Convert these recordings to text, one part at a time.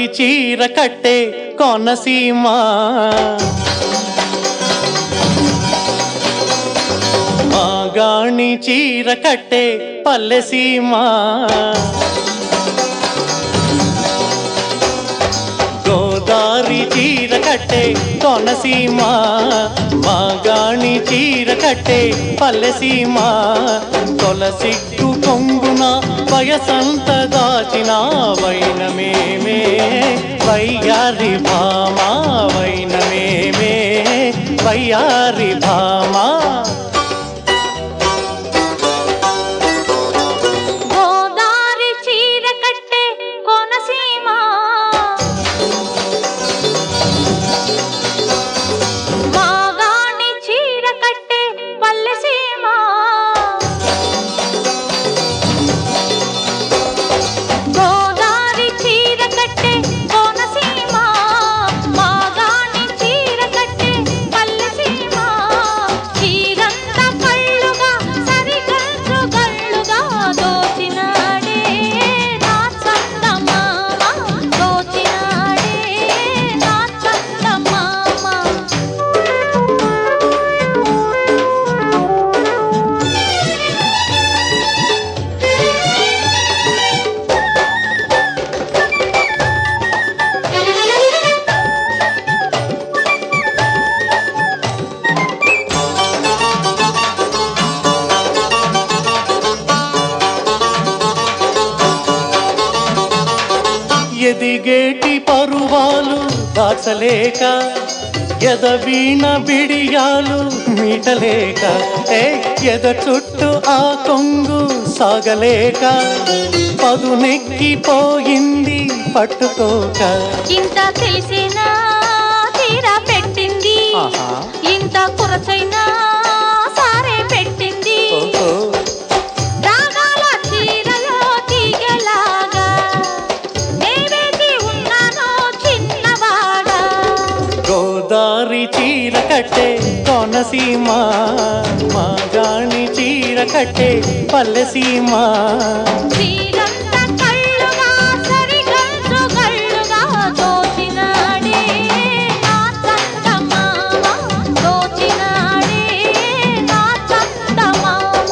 చీర కట్టే కోనసీమ మాగాణి చీర కట్టే పల్లెసీమ గోదారి చీర కట్టే కోనసీమ మాగాణి చీర కట్టే పల్లెసీమ తొలసిగ్గు కొంగున వయసంత దాచిన వైనమేమే వయ్యారి భామా వైనమేమే వయ్యారి భామా గోదారి చీర కట్టే కోనసీమ మాగాణి చీర కట్టే పల్లెసీమ గోదారి చీర కట్టే కోనసీమ మాగాణి చీర కట్టే పల్లెసీమ చీరంత కళ్ళుగా సరిగల్లు గల్లుగా దోచినాడే నా చందమామ దోచినాడే నా చందమామ ఎదిగేటి పరువాలు దాచలేక ఎదవీణ బిడియాలు మీటలేక ఎద చుట్టూ ఆ కొంగు సాగలేక పదునెక్కిపోయింది పట్టుకోక ఇంత తెలిసినా తీరా పెట్టింది ఇంత కురచైనా సారే పెట్టింది రాగాల చీరలో తీగలాగా నేవేసి ఉన్నానో చిన్నవాడా గోదారి చీర కట్టే కోనసీమ మాగాణి చీర కట్టే పల్లెసీమ చీరంత కళ్ళుగా సరిగల్లు గల్లుగా దోచినాడే నా చందమామ దోచినాడే నా చందమామ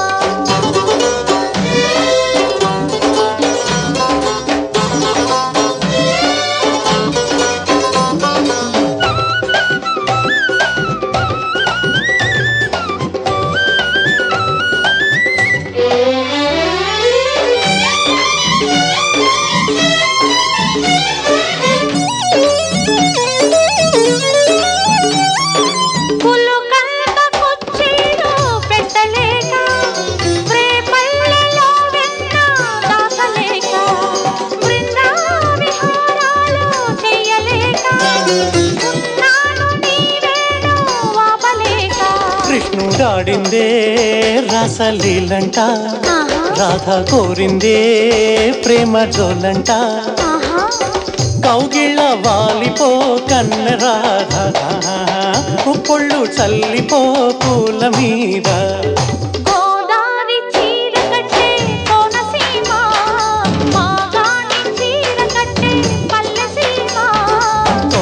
పులుకంద కుచ్చిళ్ళు పెట్టలేక ప్రేపల్లెలో వెన్న దాచలేక బృందా విహారాలు చెయ్యలేక ఉన్నాను నీవేను వాపలేక కృష్ణుడాడిందే రసలీలంట రాధ కోరిందే ప్రేమ జోలంట కౌగిళ్ళ వాలిపో కన్న రాధ ఉప్పుళ్ళు చల్లిపో పూల మీద గోదారి చీర కట్టే కోనసీమ మాగాణి చీర కట్టే పల్లెసీమ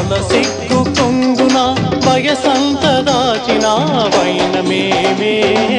తొలసిగ్గు కొంగున వయసంత దాచిన వైనమేమే